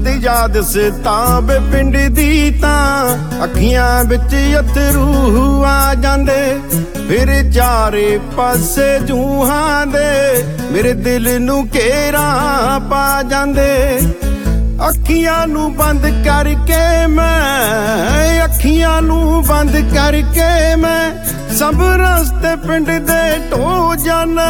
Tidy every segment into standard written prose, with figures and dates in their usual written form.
याद सिताब पिंड दी तां अखियां विच अथरू आ जांदे फिर चारे पासे जूहां दे मेरे दिल नू घेरा पा जांदे। अखियां नू बंद करके मैं अखियां नू बंद करके मैं सब रास्ते पिंड दे ढो जाना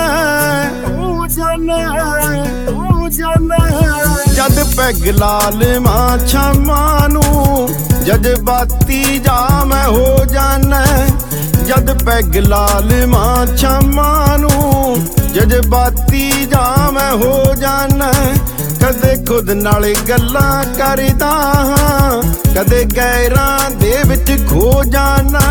जद पैग लाल मां छामा नू जज्बाती जा मैं हो जाना जद पैग लाल मां छामा नू जज्बाती जा मैं हो जाना। कदे खुद नाल गल्लां करदा कदे गैरां दे विच खो जाना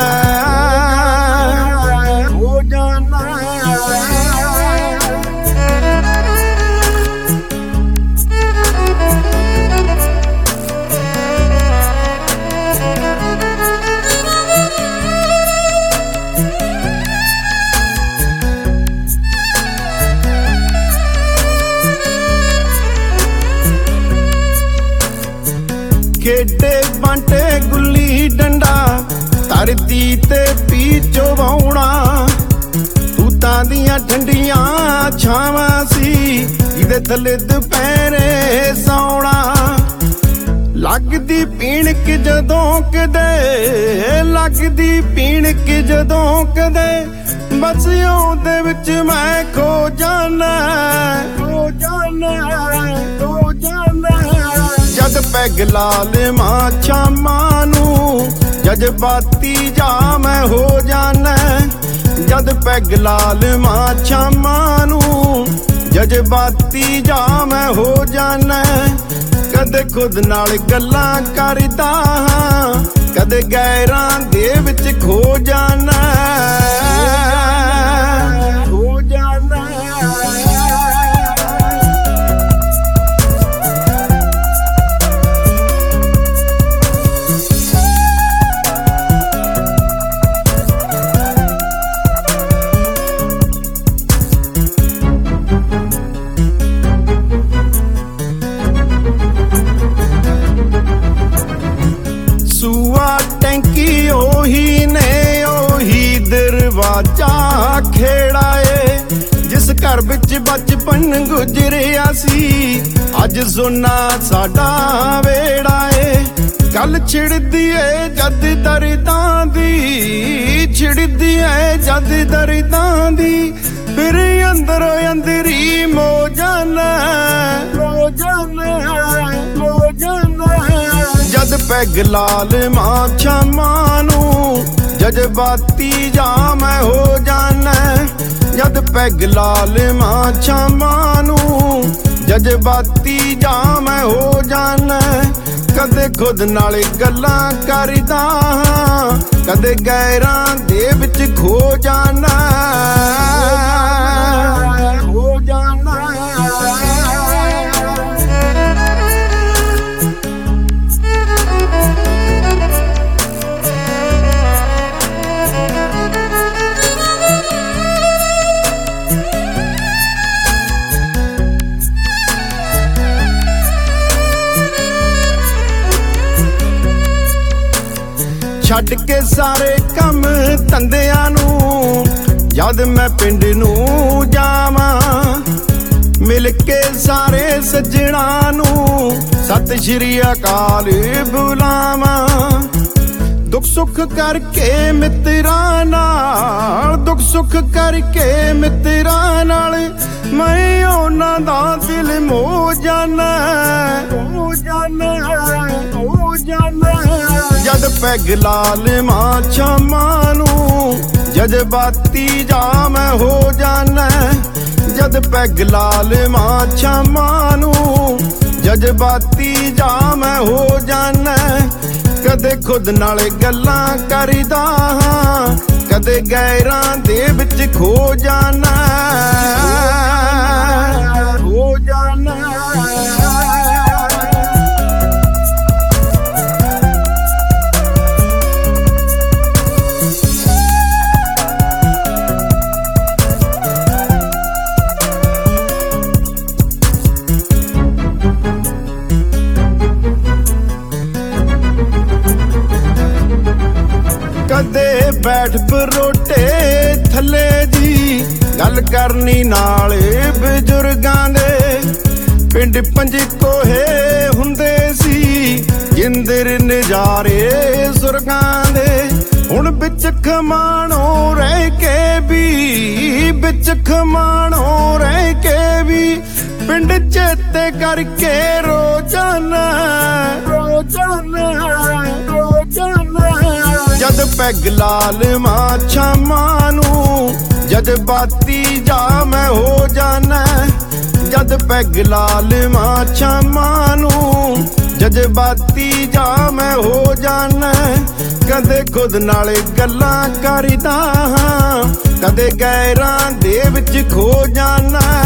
खेडे बांटे गुल्ली डंडा धरती ते पीचो वाउणा तूतां दियां ठंडियां छावां सी इहदे थल्ले दुपहरे सौणा। लगदी पीणक जदों कदे लगदी पीणक जदों कदे बस ओहदे विच मैं खो जाना जद पैग लाल मां छामा नू जज्बाती जा मैं हो जाना जद पैग लाल मां छामा नू जज्बाती जा मैं हो जाना। कदे खुद नाल गल्लां करदा कदे गैरां दे विच खो जाना टैंकी ओही ने ओही दरवाजा खेड़ाए जिस घर विच बचपन गुजरिया सी अज सुना साडा वेड़ा है। गल छिड़दी है जद दर्दां दी छिड़दी है जद दर्दां दी फिर अंदरो अंदरी मो जाना जद पैग लाल मां छामा नू जज्बाती जा मैं हो जाना जद पैग लाल मां छामा नू जज्बाती जा मैं हो जाना। कदे खुद नाल गल्लां करदा कदे गैरां दे विच खो जाना छड्ड के सारे कम धंधियां नू जद मैं पिंड नू जावां मिल के सारे सज्जणा नू सत श्री अकाल बुलावां। दुख सुख करके मित्रां नाल दुख सुख करके मित्रां नाल मैं उन्हां दा दिल मो जाना जद पैग लाल मां छामा नू जज्बाती जा मैं हो जाना जद पैग लाल मां छामा नू जज्बाती जा मैं हो जाना। कदे खुद नाल गल्लां करदा कदे गैरां दे विच खो जाना ਦੇ ਥੱਲੇ ਜੀ ਗੱਲ ਕਰਨੀ ਨਾਲ ਬਜ਼ੁਰਗਾਂ ਦੇ। ਪਿੰਡ ਪੰਜਕੋਹੇ ਹੁੰਦੇ ਸੀ ਜਿੰਦਰ ਨਜ਼ਾਰੇ ਸੁਰਗਾਂ ਦੇ। ਹੁਣ ਵਿੱਚ ਖਮਾਣੋ ਰਹਿ ਕੇ ਵੀ, ਵਿੱਚ ਖਮਾਣੋ ਰਹਿ ਕੇ ਵੀ ਪਿੰਡ ਚੇਤੇ ਕਰਕੇ ਰੋਜ਼ਾਨਾ ਰੋਜ਼ਾਨਾ ਰੋਜ਼ਾਨਾ। ਜਦ ਪੈਗ ਲਾਲ ਮਾਂ ਸ਼ਾਮਾਂ ਨੂੰ ਜਜ਼ਬਾਤੀ ਜਾ ਮੈਂ ਹੋ ਜਾਣਾ। ਜਦ ਪੈਗ ਲਾਲ ਮਾਂ ਸ਼ਾਮਾਂ ਨੂੰ ਜਜ਼ਬਾਤੀ ਜਾ ਮੈਂ ਹੋ ਜਾਣਾ। ਕਦੇ ਖੁਦ ਨਾਲ ਗੱਲਾਂ ਕਰਦਾ ਹਾਂ, ਕਦੇ ਗੈਰਾਂ ਦੇ ਵਿੱਚ ਖੋ ਜਾਣਾ।